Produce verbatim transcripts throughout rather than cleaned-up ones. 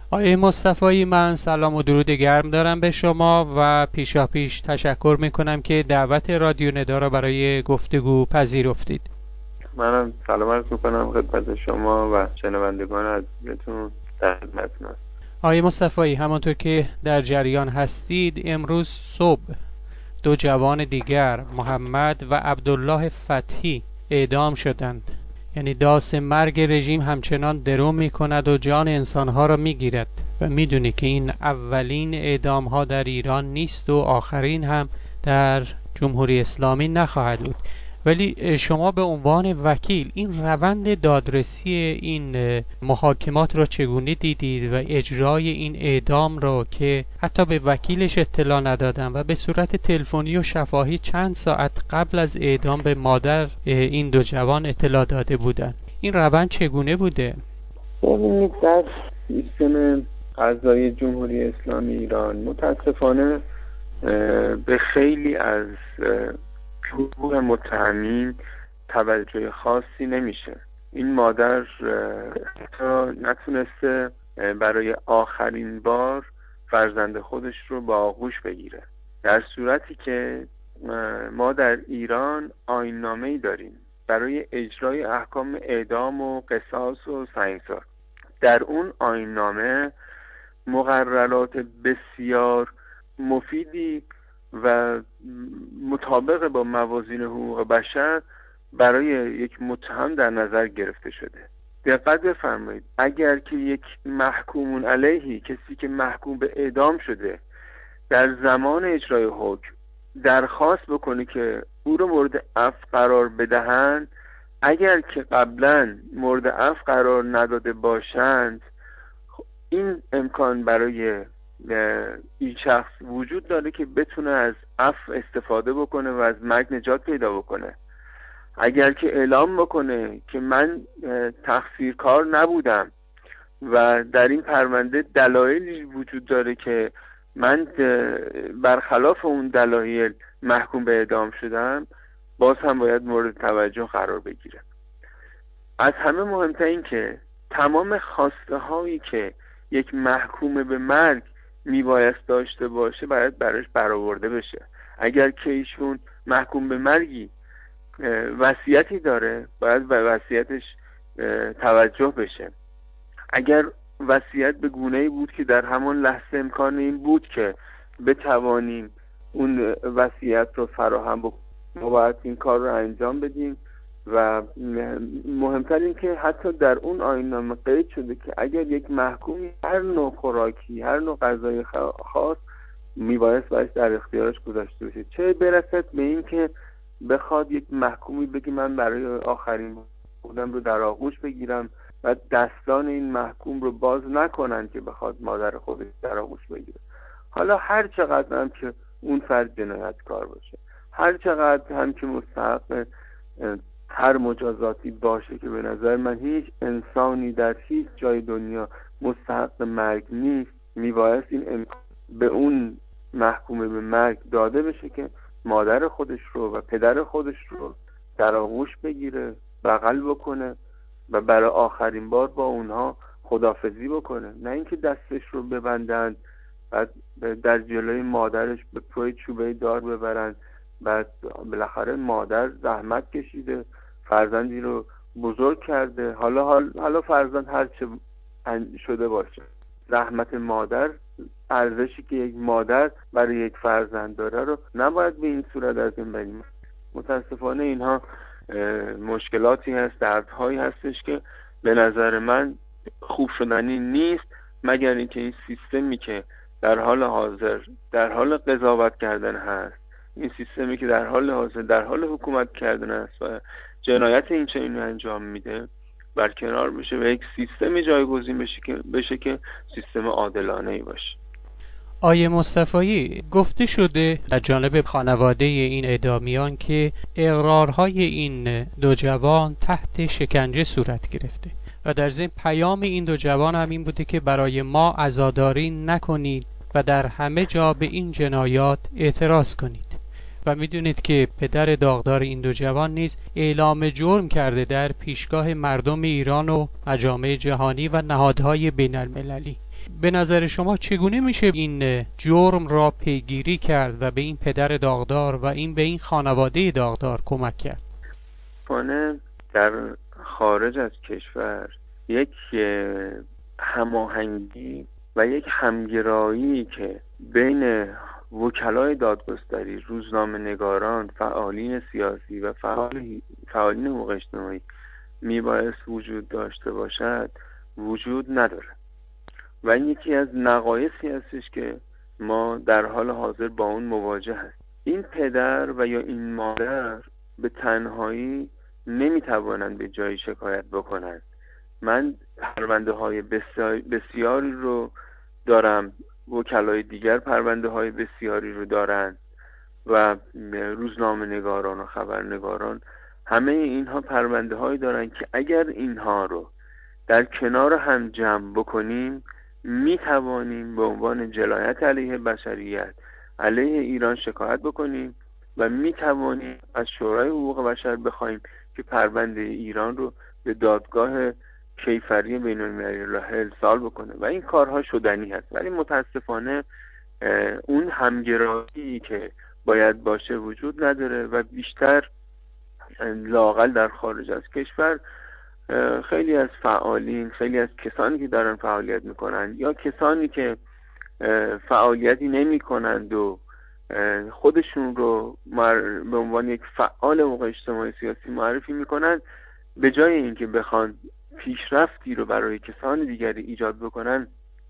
آقای مصطفی، من سلام و درود گرم دارم به شما و پیشا پیش تشکر میکنم که دعوت رادیو ندا را برای گفتگو پذیرفتید. منم سلام عرض میکنم خدمت شما و شنوندگان عزیزتون در خدمتتون هستم. آقای مصطفی، همانطور که در جریان هستید، امروز صبح دو جوان دیگر، محمد و عبدالله فتحی، اعدام شدند. یعنی داس مرگ رژیم همچنان درو می کند و جان انسانها را می گیرد و می دونی که این اولین اعدام ها در ایران نیست و آخرین هم در جمهوری اسلامی نخواهد بود. ولی شما به عنوان وکیل این روند دادرسی این محاکمات را چگونه دیدید و اجرای این اعدام را که حتی به وکیلش اطلاع ندادن و به صورت تلفنی و شفاهی چند ساعت قبل از اعدام به مادر این دو جوان اطلاع داده بودند، این روند چگونه بوده؟ ببینید، در سیستم قضایی جمهوری اسلامی ایران متاسفانه به خیلی از حقوق متهمین توجه خاصی نمیشه. این مادر حتی نتونسته برای آخرین بار فرزند خودش رو با آغوش بگیره، در صورتی که ما در ایران آیین‌نامه‌ای داریم برای اجرای احکام اعدام و قصاص و سنگسار. در اون آیین‌نامه مقررات بسیار مفیدی و مطابق با موازین حقوق بشر برای یک متهم در نظر گرفته شده. دقت بفرمایید، اگر که یک محکوم علیهی، کسی که محکوم به اعدام شده، در زمان اجرای حکم درخواست بکنه که او رو مورد عفو قرار بدهند، اگر که قبلا مورد عفو قرار نداده باشند، این امکان برای این شخص وجود داره که بتونه از عفو استفاده بکنه و از مرگ نجات پیدا بکنه. اگر که اعلام بکنه که من تقصیرکار نبودم و در این پرونده دلایلی وجود داره که من برخلاف اون دلایل محکوم به اعدام شدم، باز هم باید مورد توجه قرار بگیره. از همه مهمتر این که تمام خواسته هایی که یک محکوم به مرگ میبایست داشته باشه باید براش برآورده بشه. اگر که ایشون محکوم به مرگی وصیتی داره، باید به وصیتش توجه بشه. اگر وصیت به گونه‌ای بود که در همان لحظه امکان این بود که بتوانیم اون وصیت رو فراهم بکنیم، ما باید این کار رو انجام بدیم. و مهمتر این که حتی در اون آیین‌نامه قید شده که اگر یک محکومی هر نوع خوراکی، هر نوع غذای خاص میبایست باید در اختیارش گذاشته بشه، چه برسد به این که بخواد یک محکومی بگه من برای آخرین بودم رو در آغوش بگیرم و دستان این محکوم رو باز نکنن که بخواد مادر خودش در آغوش بگیره. حالا هر چقدر هم که اون فرد جنایتکار باشه، هر چقدر هم که مستحق هر مجازاتی باشه، که به نظر من هیچ انسانی در هیچ جای دنیا مستحق مرگ نیست، میبایست این امکان به اون محکوم به مرگ داده بشه که مادر خودش رو و پدر خودش رو در آغوش بگیره، بغل بکنه و برای آخرین بار با اونها خداحافظی بکنه، نه اینکه دستش رو ببندن بعد در جلوی مادرش به پای چوبه دار ببرن. بعد بالاخره مادر زحمت کشیده، فرزندی رو بزرگ کرده، حالا حالا فرزند هر چه شده باشه، زحمت مادر، ارزشی که یک مادر برای یک فرزند داره رو نباید به این صورت از این بریم. متاسفانه اینها مشکلاتی هست، دردهایی هستش که به نظر من خوب شدنی نیست، مگر اینکه این سیستمی که در حال حاضر در حال قضاوت کردن هست، این سیستمی که در حال حاضر در حال حکومت کردن است و جنایت این چنینی انجام میده برکنار بشه و یک سیستمی جایگزین بشه که بشه که سیستم عادلانه ای باشه. آیه مصطفی، گفته شده از جانب خانواده این اعدامیان که اقرارهای این دو جوان تحت شکنجه صورت گرفته و در ضمن پیام این دو جوان هم این بوده که برای ما عزاداری نکنید و در همه جا به این جنایات اعتراض کنید. و میدونید که پدر داغدار این دو جوان نیز اعلام جرم کرده در پیشگاه مردم ایران و مجامع جهانی و نهادهای بین المللی. به نظر شما چگونه میشه این جرم را پیگیری کرد و به این پدر داغدار و این به این خانواده داغدار کمک کرد؟ پانه در خارج از کشور یک هماهنگی و یک همگرایی که بین وکلای دادگستری، روزنامه‌نگاران، فعالین سیاسی و فعال فعالین حقوق اجتماعی میبایست وجود داشته باشد وجود نداره و این یکی از نقایصی هستش که ما در حال حاضر با اون مواجه هست. این پدر و یا این مادر به تنهایی نمیتوانند به جایی شکایت بکنند. من پرونده های بسیاری رو دارم، وکلای دیگر پرونده های بسیاری رو دارند و روزنامه نگاران و خبرنگاران همه اینها پرونده هایی دارند که اگر اینها رو در کنار هم جمع بکنیم می توانیم به عنوان جنایت علیه بشریت علیه ایران شکایت بکنیم و می توانیم از شورای حقوق بشر بخوایم که پرونده ایران رو به دادگاه کیفری بین المللی ارسال بکنه و این کارها شدنی هست. ولی متاسفانه اون همگرایی که باید باشه وجود نداره و بیشتر لااقل در خارج از کشور خیلی از فعالین، خیلی از کسانی که دارن فعالیت میکنن یا کسانی که فعالیتی نمی کنند و خودشون رو به عنوان یک فعال حقوق اجتماعی سیاسی معرفی میکنن، به جای اینکه بخوان پیشرفتی رو برای کسان دیگری ایجاد بکنن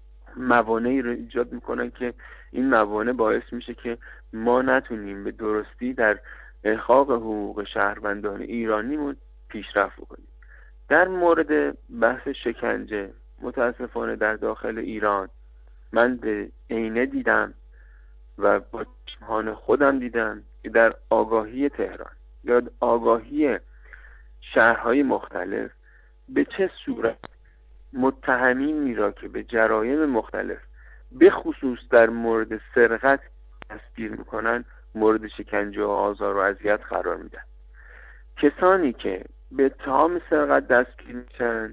موانعی رو ایجاد میکنن که این موانع باعث میشه که ما نتونیم به درستی در احقاق حقوق شهروندان ایرانیمون پیشرفت بکنیم. در مورد بحث شکنجه متاسفانه در داخل ایران من به عینه دیدم و با چشمان خودم دیدم که در آگاهی تهران یا آگاهی شهرهای مختلف به چه صورت متهمینی را که به جرایم مختلف به خصوص در مورد سرقت دستگیر میکنن مورد شکنجه و آزار و اذیت قرار میدن. کسانی که به اتهام سرقت دستگیر میشن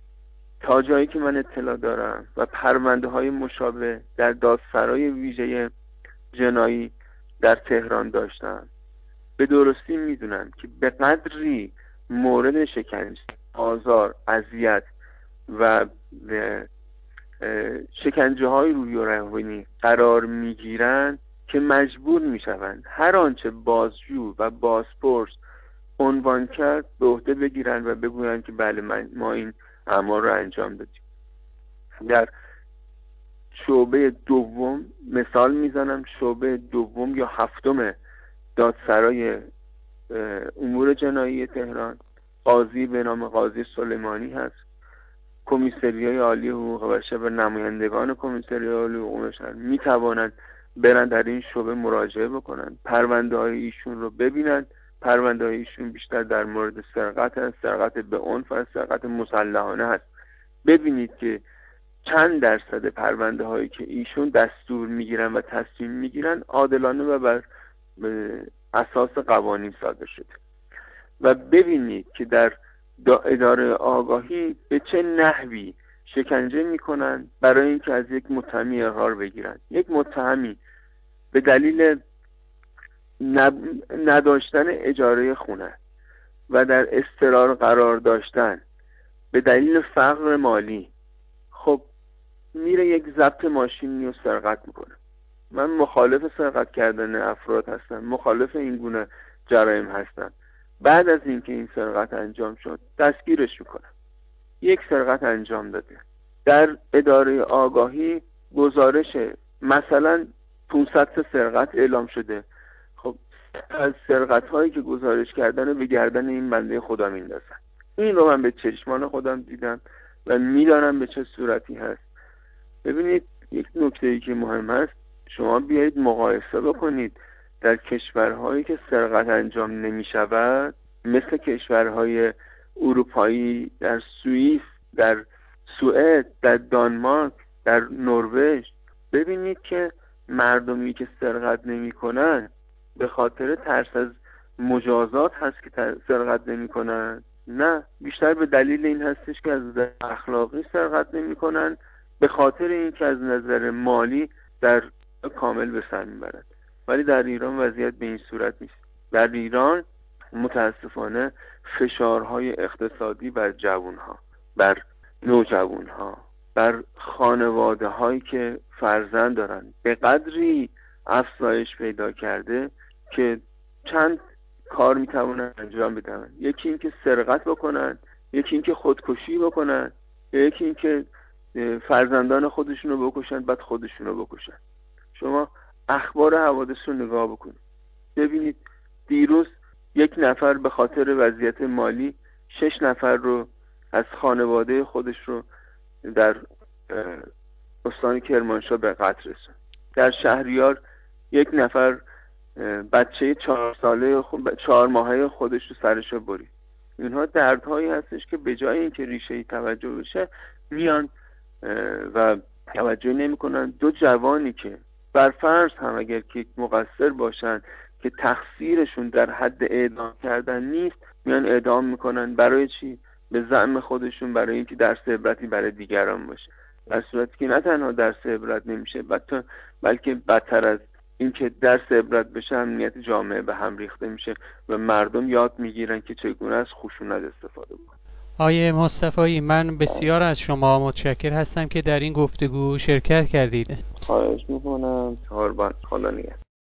تا جایی که من اطلاع دارم و پرونده های مشابه در دادسرای ویژه جنایی در تهران داشتن، به درستی میدونن که به قدری مورد شکنجه، آزار، اذیت و شکنجه های روحی و روانی قرار میگیرن که مجبور میشوند هر آنچه بازجو و بازپرس عنوان کرد به عهده بگیرن و بگویند که بله من ما این اعمال رو انجام دادیم. در شعبه دوم مثال میزنم، شعبه دوم یا هفتم دادسرای امور جنایی تهران قاضی به نام قاضی سلیمانی هست. کمیسریای عالی حقوق بشر و نمایندگان کمیسریای عالی حقوق بشر می توانند برن در این شعبه مراجعه بکنن، پرونده های ایشون رو ببینن. پرونده های ایشون بیشتر در مورد سرقت هست، سرقت به عنف هست، سرقت مسلحانه هست. ببینید که چند درصد پرونده هایی که ایشون دستور میگیرن و تصمیم میگیرن عادلانه و بر اساس قوانین صادر شده و ببینید که در اداره آگاهی به چه نحوی شکنجه میکنن برای اینکه از یک متهمی اقرار بگیرن. یک متهمی به دلیل نداشتن اجاره خونه و در اضطرار قرار داشتن، به دلیل فقر مالی، خب میره یک ضبط ماشینی رو سرقت میکنه. من مخالف سرقت کردن افراد هستم، مخالف این گونه جرایم هستم. بعد از اینکه این سرقت انجام شد دستگیرش میکنن. یک سرقت انجام داده، در اداره آگاهی گزارش مثلا پانصد تا سرقت اعلام شده. خب از سرقت هایی که گزارش کردن رو به گردن این بنده خدا میندازن. این رو من به چشمان خودم دیدم و میدانم به چه صورتی هست. ببینید یک نکته‌ای که مهم است، شما بیایید مقایسه بکنید در کشورهایی که سرقت انجام نمی شود، مثل کشورهای اروپایی، در سوئیس، در سوئد، در دانمارک، در نروژ، ببینید که مردمی که سرقت نمی کنن به خاطر ترس از مجازات هست که سرقت نمی کنن؟ نه، بیشتر به دلیل این هستش که از اخلاقی سرقت نمی کنن به خاطر اینکه از نظر مالی در کامل به سر میبرند. ولی در ایران وضعیت به این صورت نیست. در ایران متاسفانه فشارهای اقتصادی بر جوانها، بر نوجوانها، بر خانواده هایی که فرزند دارن به قدری افزایش پیدا کرده که چند کار میتوانن انجام بدن. یکی این که سرقت بکنن، یکی این که خودکشی بکنن، یکی این که فرزندان خودشون رو بکشن بعد خودشون رو بکشن. شما اخبار حوادث رو نگاه بکنید، ببینید دیروز یک نفر به خاطر وضعیت مالی شش نفر رو از خانواده خودش رو در استان کرمانشاه به قتل رسوند. در شهریار یک نفر بچه چهار ساله خود چهار ماهه خودش رو سرش رو برید. اینها دردهایی هستش که به جای اینکه ریشه‌ای توجه بشه میان و توجه نمی‌کنن. دو جوانی که بر فرض هم اگر که مقصر باشن که تقصیرشون در حد اعدام کردن نیست میان اعدام میکنن. برای چی؟ به زعم خودشون، برای اینکه درس عبرتی برای دیگران باشه، در صورتی که نه تنها درس عبرت نمیشه بلکه بدتر از اینکه درس عبرت بشه امنیت جامعه به هم ریخته میشه و مردم یاد میگیرن که چگونه از خشونت استفاده کنن. آیه مصطفی، من بسیار از شما متشکر هستم که در این گفتگو شرکت کردید. خواهش میکنم. قربان، خدا نگهدار.